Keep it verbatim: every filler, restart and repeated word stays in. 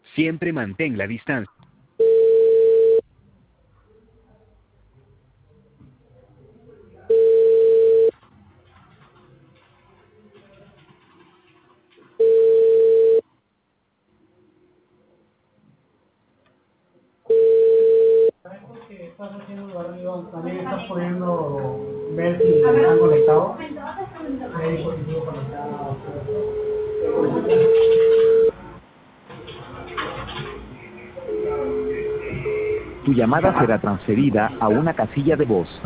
Siempre mantén la distancia. Que estás haciendo lo arriba, también estás pudiendo ver si están conectados. Hay dispositivos conectados. Tu llamada será transferida a una casilla de voz.